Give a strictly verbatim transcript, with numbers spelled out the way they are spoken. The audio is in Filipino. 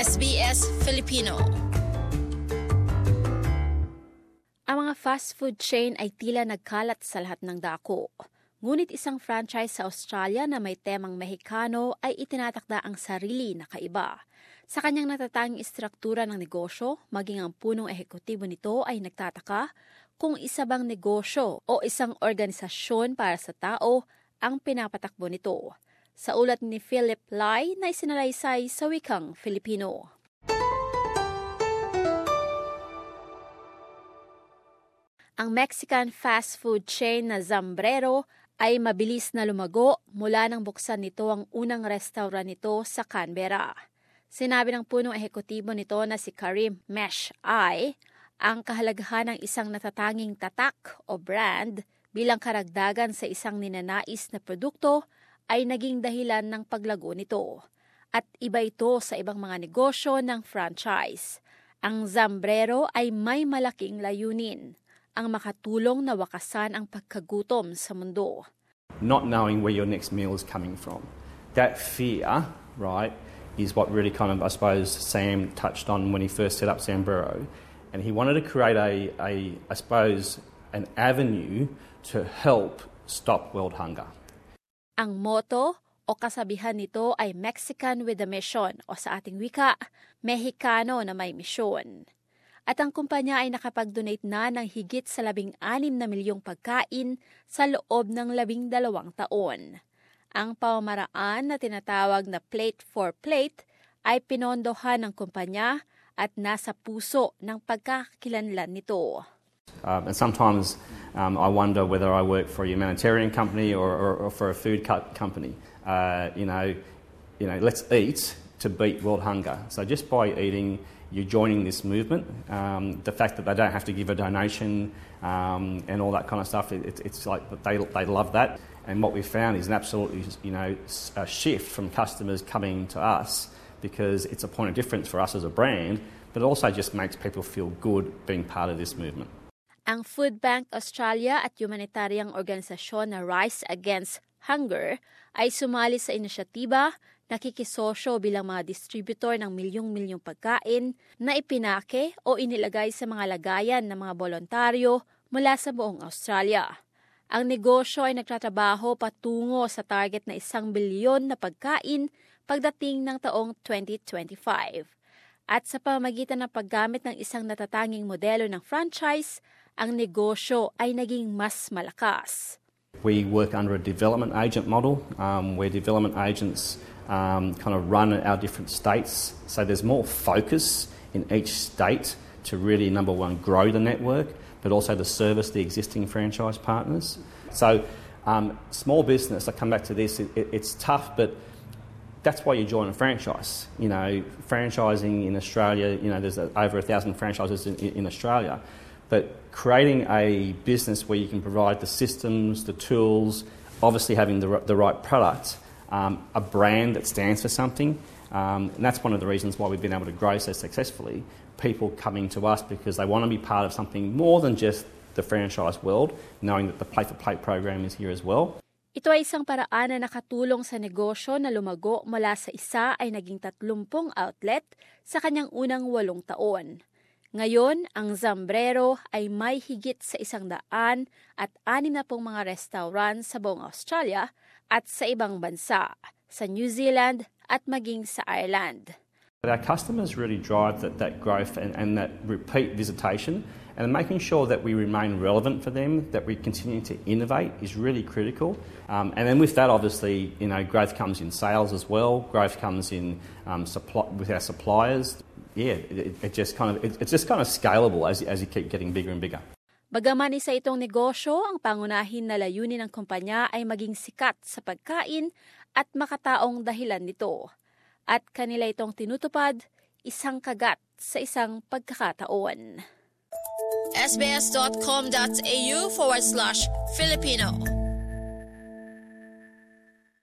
S B S Filipino. Ang mga fast food chain ay tila nagkalat sa lahat ng dako. Ngunit isang franchise sa Australia na may temang Mexicano ay itinatakda ang sarili na kaiba. Sa kanyang natatanging istruktura ng negosyo, maging ang punong ehekutibo nito ay nagtataka kung isa bang negosyo o isang organisasyon para sa tao ang pinapatakbo nito. Sa ulat ni Philip Lai na isinalaysay sa wikang Filipino. Ang Mexican fast food chain na Zambrero ay mabilis na lumago mula nang buksan nito ang unang restaurant nito sa Canberra. Sinabi ng punong ehekutibo nito na si Karim Mesh ay ang kahalagahan ng isang natatanging tatak o brand bilang karagdagan sa isang ninanais na produkto ay naging dahilan ng paglago nito. At iba ito sa ibang mga negosyo ng franchise. Ang Zambrero ay may malaking layunin, ang makatulong na wakasan ang pagkagutom sa mundo. Not knowing where your next meal is coming from. That fear, right, is what really kind of, I suppose, Sam touched on when he first set up Zambrero. And he wanted to create a, a I suppose, an avenue to help stop world hunger. Ang motto o kasabihan nito ay Mexican with a mission o sa ating wika, Mexicano na may misyon. At ang kumpanya ay nakapag-donate na ng higit sa labing anim na milyong pagkain sa loob ng labing dalawang taon. Ang pamamaraan na tinatawag na Plate for Plate ay pinondohan ng kumpanya at nasa puso ng pagkakakilanlan nito. Um, and sometimes um, I wonder whether I work for a humanitarian company or, or, or for a food company. Uh, you know, you know, let's eat to beat world hunger. So just by eating, you're joining this movement. Um, the fact that they don't have to give a donation um, and all that kind of stuff, it, it's like they they love that. And what we found is an absolutely, you know, a shift from customers coming to us because it's a point of difference for us as a brand, but it also just makes people feel good being part of this movement. Ang Food Bank Australia at humanitaryang organisasyon na Rise Against Hunger ay sumali sa inisyatiba, nakikisosyo bilang mga distributor ng milyong-milyong pagkain na ipinake o inilagay sa mga lagayan ng mga voluntaryo mula sa buong Australia. Ang negosyo ay nagtatrabaho patungo sa target na isang bilyon na pagkain pagdating ng taong twenty twenty-five. At sa pamamagitan ng paggamit ng isang natatanging modelo ng franchise, ang negosyo ay naging mas malakas. We work under a development agent model, um, where development agents um, kind of run our different states. So there's more focus in each state to really, number one, grow the network, but also to service the existing franchise partners. So um, small business, I come back to this, it, it's tough, but that's why you join a franchise. You know, franchising in Australia, you know, there's over a thousand franchises in, in Australia. But creating a business where you can provide the systems, the tools, obviously having the, the right product, um, a brand that stands for something, um, and that's one of the reasons why we've been able to grow so successfully. People coming to us because they want to be part of something more than just the franchise world, knowing that the Plate for Plate program is here as well. Ito ay isang paraan na nakatulong sa negosyo na lumago mula sa isa ay naging tatlumpung outlet sa kanyang unang walong taon. Ngayon, ang Zambrero ay may higit sa isang daan at anim na pong mga restaurant sa buong Australia at sa ibang bansa, sa New Zealand at maging sa Ireland. But our customers really drive that, that growth and, and that repeat visitation, and making sure that we remain relevant for them, that we continue to innovate is really critical. Um, and then with that, obviously, you know, growth comes in sales as well. Growth comes in um, supply, with our suppliers. Yeah, it, it just kind of it, it's just kind of scalable as as you keep getting bigger and bigger. Bagaman isa itong negosyo, ang pangunahin na layunin ng kumpanya ay maging sikat sa pagkain at makataong dahilan nito. At kanila itong tinutupad, isang kagat sa isang pagkakataon. S B S dot com dot A U forward slash Filipino